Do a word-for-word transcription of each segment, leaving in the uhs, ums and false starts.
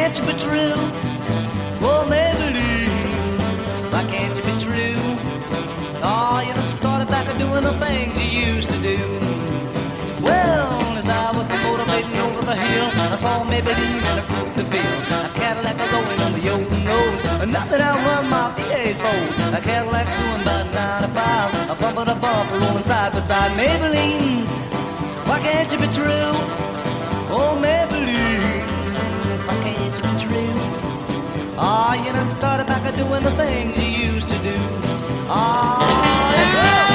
can't you be true? Oh, Maybelline, why can't you be true? Oh, you done started back to doing those things you used to do. Well, as I was motivating over the hill, I saw Maybelline in a Coupe de Ville, a Cadillac rolling on the open road. Not that I run my V eight fold, a Cadillac doing about ninety-five, a bumper to bumper rolling side by side. Maybelline, why can't you be true? Oh, Maybelline, why can't you be true? Ah, oh, you done started back to doing those things you used to do. Ah, oh, yeah.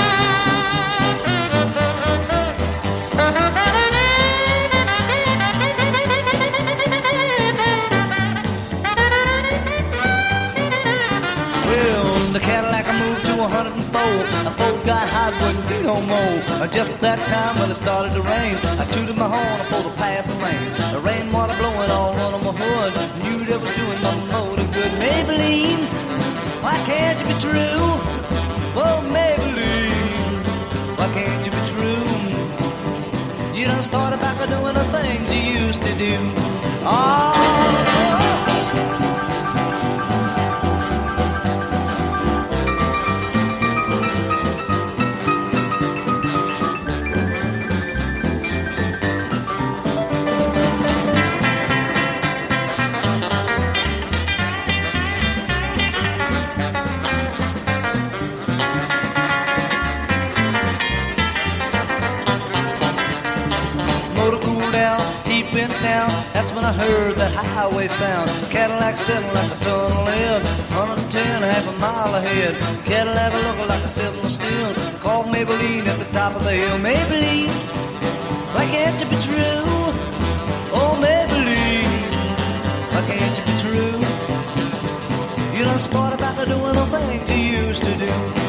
Well, the Cadillac I moved to one oh four. A Ford got hot, wouldn't do no more. Just that time when it started to rain, I tooted my horn for the passing rain. The rainwater blowing all on my hood. Knew that was doing my motor good. Maybelline, why can't you be true? Oh, Maybelline, why can't you be true? You done started back to doing those things you used to do. Oh, that's when I heard that highway sound. Cadillac sitting like a ton of lead, one ten, half a mile ahead. Cadillac looking like a sizzling steel. Called Maybelline at the top of the hill. Maybelline, why can't you be true? Oh, Maybelline, why can't you be true? You done started back to doing those things you used to do.